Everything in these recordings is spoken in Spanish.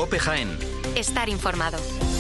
COPE Jaén. Estar informado.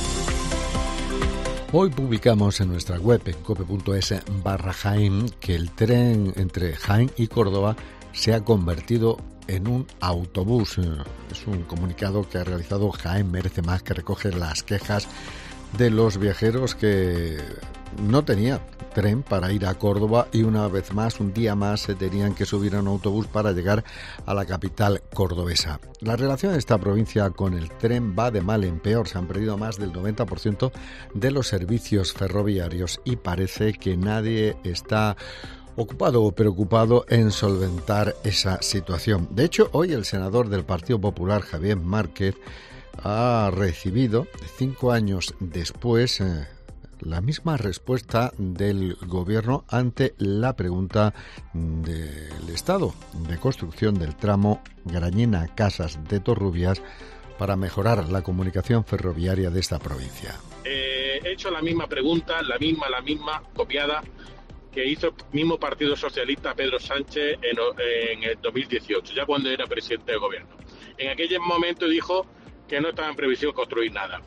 Hoy publicamos en nuestra web, en cope.es/Jaén, que el tren entre Jaén y Córdoba se ha convertido en un autobús. Es un comunicado que ha realizado Jaén Merece Más, que recoge las quejas de los viajeros que no tenían tren para ir a Córdoba y una vez más, un día más, se tenían que subir a un autobús para llegar a la capital cordobesa. La relación de esta provincia con el tren va de mal en peor. Se han perdido más del 90% de los servicios ferroviarios y parece que nadie está ocupado o preocupado en solventar esa situación. De hecho, hoy el senador del Partido Popular, Javier Márquez, ha recibido 5 años después la misma respuesta del Gobierno ante la pregunta del Estado de construcción del tramo Grañena-Casas de Torrubias para mejorar la comunicación ferroviaria de esta provincia. He hecho la misma pregunta, la misma, copiada, que hizo el mismo Partido Socialista Pedro Sánchez en el 2018, ya cuando era presidente del Gobierno. En aquel momento dijo que no estaba en previsión construir nada.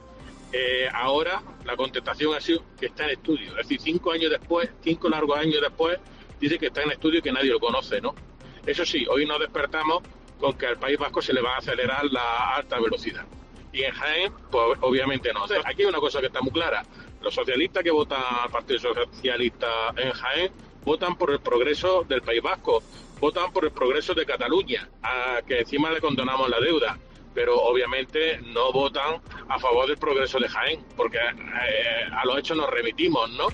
Ahora la contestación ha sido que está en estudio. Es decir, 5 largos años después, dice que está en estudio y que nadie lo conoce, ¿no? Eso sí, hoy nos despertamos con que al País Vasco se le va a acelerar la alta velocidad. Y en Jaén, pues obviamente no. Entonces, aquí hay una cosa que está muy clara. Los socialistas que votan al Partido Socialista en Jaén votan por el progreso del País Vasco, votan por el progreso de Cataluña, a que encima le condonamos la deuda. Pero obviamente no votan a favor del progreso de Jaén, porque a los hechos nos remitimos, ¿no?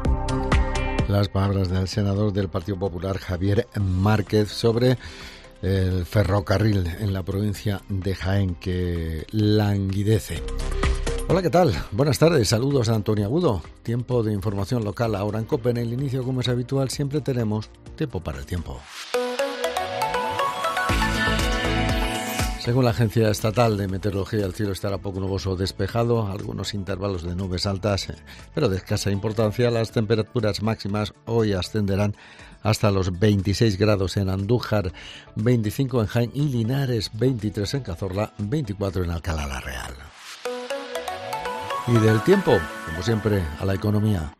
Las palabras del senador del Partido Popular, Javier Márquez, sobre el ferrocarril en la provincia de Jaén, que languidece. Hola, ¿qué tal? Buenas tardes, saludos a Antonio Agudo. Tiempo de información local ahora en COPE. En el inicio, como es habitual, siempre tenemos tiempo para el tiempo. Según la Agencia Estatal de Meteorología, el cielo estará poco nuboso o despejado, algunos intervalos de nubes altas, pero de escasa importancia. Las temperaturas máximas hoy ascenderán hasta los 26 grados en Andújar, 25 en Jaén y Linares, 23 en Cazorla, 24 en Alcalá la Real. Y del tiempo, como siempre, a la economía.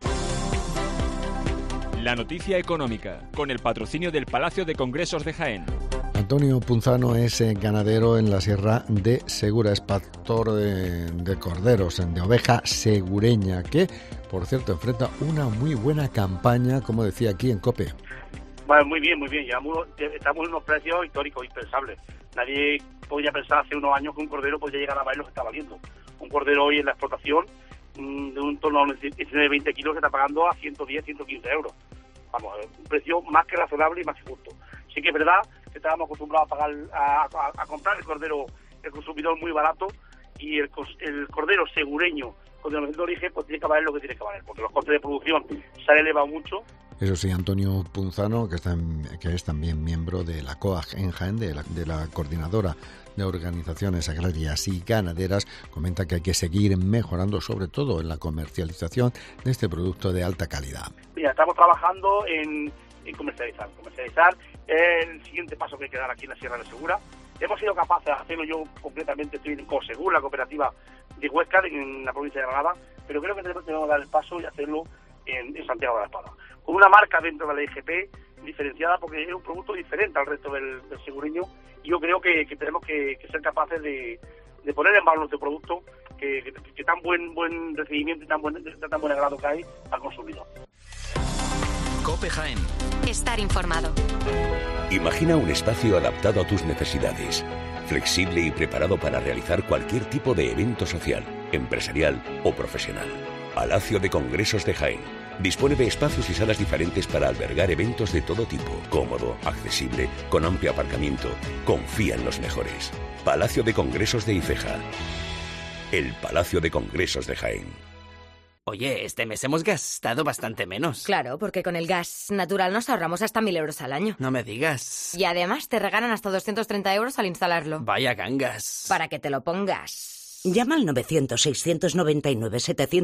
La noticia económica, con el patrocinio del Palacio de Congresos de Jaén. Antonio Punzano es ganadero en la Sierra de Segura, es pastor de corderos, de oveja segureña, que, por cierto, enfrenta una muy buena campaña, como decía aquí en COPE. Bueno, muy bien, estamos en unos precios históricos, impensables. Nadie podía pensar hace unos años que un cordero podía llegar a valer lo que está valiendo. Un cordero hoy en la explotación de un torno a 19-20 kilos se está pagando a 110, 115 euros. Vamos, un precio más que razonable y más que justo. Sí que es verdad que estábamos acostumbrados a pagar a comprar el cordero, el consumidor, muy barato, y el cordero segureño con denominación de origen pues tiene que valer lo que tiene que valer, porque los costes de producción se han elevado mucho. Eso sí, Antonio Punzano, que es también miembro de la COAG en Jaén, de la Coordinadora de Organizaciones Agrarias y Ganaderas, comenta que hay que seguir mejorando, sobre todo en la comercialización de este producto de alta calidad. Mira, estamos trabajando en comercializar. Comercializar es el siguiente paso que hay que dar aquí en la Sierra de Segura. Hemos sido capaces de hacerlo. Yo concretamente estoy en Cosegur, la cooperativa de Huesca, en la provincia de Granada, pero creo que tenemos que dar el paso y hacerlo en Santiago de la Espada, con una marca dentro de la IGP diferenciada, porque es un producto diferente al resto del segureño, y yo creo que tenemos que ser capaces de poner en valor nuestro producto, que tan buen recibimiento y tan buen agrado que hay al consumidor. COPE Jaén. Estar informado. Imagina un espacio adaptado a tus necesidades, flexible y preparado para realizar cualquier tipo de evento social, empresarial o profesional. Palacio de Congresos de Jaén. Dispone de espacios y salas diferentes para albergar eventos de todo tipo. Cómodo, accesible, con amplio aparcamiento. Confía en los mejores. Palacio de Congresos de Ifeja. El Palacio de Congresos de Jaén. Oye, este mes hemos gastado bastante menos. Claro, porque con el gas natural nos ahorramos hasta 1.000 euros al año. No me digas. Y además te regalan hasta 230 euros al instalarlo. Vaya gangas. Para que te lo pongas. Llama al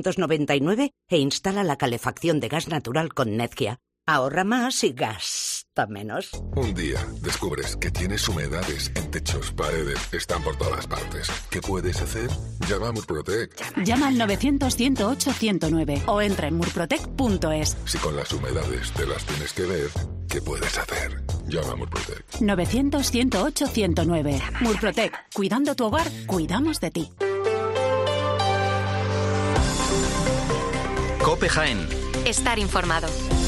900-699-799 e instala la calefacción de gas natural con Netgia. Ahorra más y gas cuesta menos. Un día descubres que tienes humedades en techos, paredes, están por todas partes. ¿Qué puedes hacer? Llama a Murprotec. Llama al 900-108-109 o entra en murprotec.es. Si con las humedades te las tienes que ver, ¿qué puedes hacer? Llama a Murprotec. 900-108-109. Murprotec. Cuidando tu hogar, cuidamos de ti. COPE Jaén. Estar informado.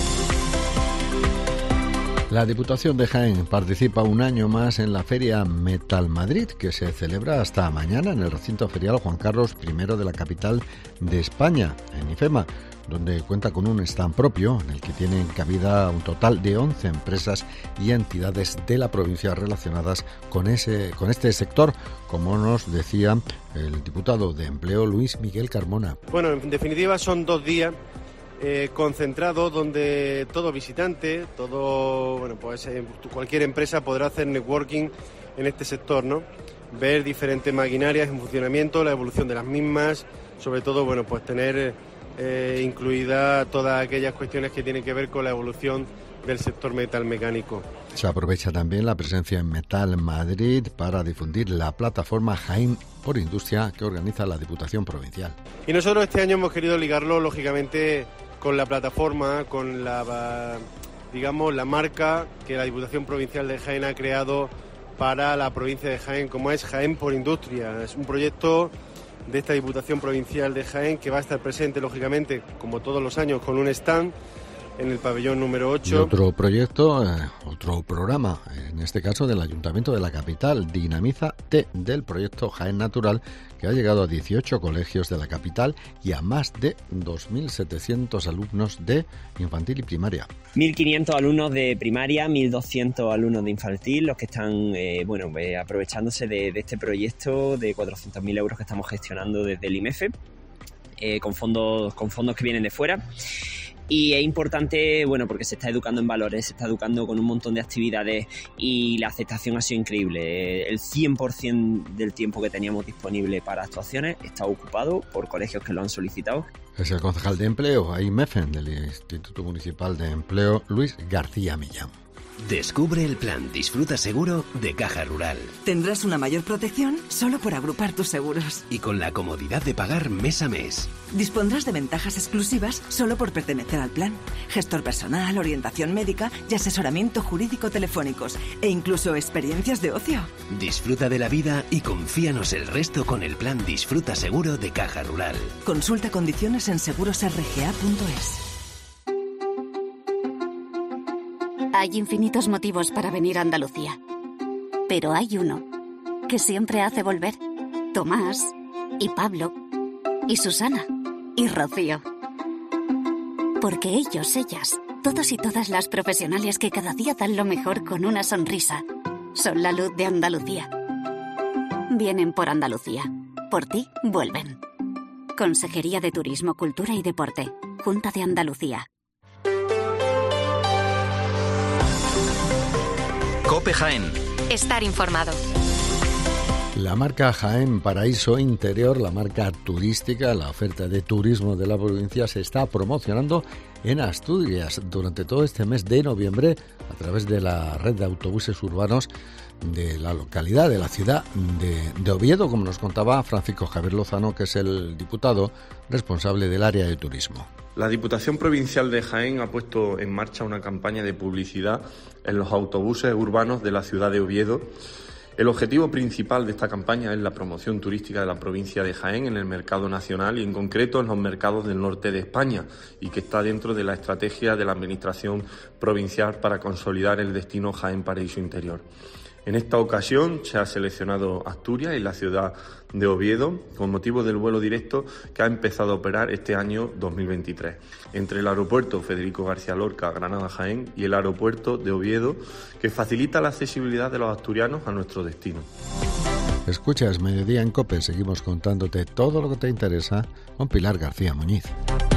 La Diputación de Jaén participa un año más en la Feria Metal Madrid, que se celebra hasta mañana en el recinto ferial Juan Carlos I de la capital de España, en IFEMA, donde cuenta con un stand propio en el que tienen cabida un total de 11 empresas y entidades de la provincia relacionadas con este sector, como nos decía el diputado de Empleo, Luis Miguel Carmona. Bueno, en definitiva son 2 días concentrados donde todo visitante, cualquier empresa podrá hacer networking en este sector, ¿no? Ver diferentes maquinarias en funcionamiento, la evolución de las mismas, sobre todo, tener incluida todas aquellas cuestiones que tienen que ver con la evolución del sector metalmecánico. Se aprovecha también la presencia en Metal Madrid para difundir la plataforma Jaén por Industria que organiza la Diputación Provincial. Y nosotros este año hemos querido ligarlo, lógicamente, con la plataforma, con la marca que la Diputación Provincial de Jaén ha creado para la provincia de Jaén, como es Jaén por Industria. Es un proyecto de esta Diputación Provincial de Jaén que va a estar presente, lógicamente, como todos los años, con un stand en el pabellón número 8. Y otro proyecto, otro programa, en este caso del Ayuntamiento de la capital, Dinamiza T, del proyecto Jaén Natural, que ha llegado a 18 colegios de la capital y a más de 2.700 alumnos de infantil y primaria. 1.500 alumnos de primaria, 1.200 alumnos de infantil, los que están aprovechándose de este proyecto de 400.000 euros que estamos gestionando desde el IMEFE, con fondos que vienen de fuera. Y es importante, porque se está educando en valores, se está educando con un montón de actividades y la aceptación ha sido increíble. El 100% del tiempo que teníamos disponible para actuaciones está ocupado por colegios que lo han solicitado. Es el concejal de Empleo, IMEFEN, del Instituto Municipal de Empleo, Luis García Millán. Descubre el plan Disfruta Seguro de Caja Rural. Tendrás una mayor protección solo por agrupar tus seguros. Y con la comodidad de pagar mes a mes. Dispondrás de ventajas exclusivas solo por pertenecer al plan. Gestor personal, orientación médica y asesoramiento jurídico telefónicos. E incluso experiencias de ocio. Disfruta de la vida y confíanos el resto con el plan Disfruta Seguro de Caja Rural. Consulta condiciones en segurosrga.es. Hay infinitos motivos para venir a Andalucía, pero hay uno que siempre hace volver. Tomás, y Pablo, y Susana, y Rocío. Porque ellos, ellas, todos y todas las profesionales que cada día dan lo mejor con una sonrisa, son la luz de Andalucía. Vienen por Andalucía. Por ti, vuelven. Consejería de Turismo, Cultura y Deporte. Junta de Andalucía. COPE Jaén. Estar informado. La marca Jaén Paraíso Interior, la marca turística, la oferta de turismo de la provincia se está promocionando en Asturias durante todo este mes de noviembre a través de la red de autobuses urbanos de la localidad, de la ciudad de Oviedo, como nos contaba Francisco Javier Lozano, que es el diputado responsable del área de turismo. La Diputación Provincial de Jaén ha puesto en marcha una campaña de publicidad en los autobuses urbanos de la ciudad de Oviedo. El objetivo principal de esta campaña es la promoción turística de la provincia de Jaén en el mercado nacional y en concreto en los mercados del norte de España, y que está dentro de la estrategia de la Administración Provincial para consolidar el destino Jaén Paraíso Interior. En esta ocasión se ha seleccionado Asturias y la ciudad de Oviedo con motivo del vuelo directo que ha empezado a operar este año 2023 entre el aeropuerto Federico García Lorca, Granada-Jaén, y el aeropuerto de Oviedo, que facilita la accesibilidad de los asturianos a nuestro destino. Escuchas Mediodía en COPE, seguimos contándote todo lo que te interesa con Pilar García Muñiz.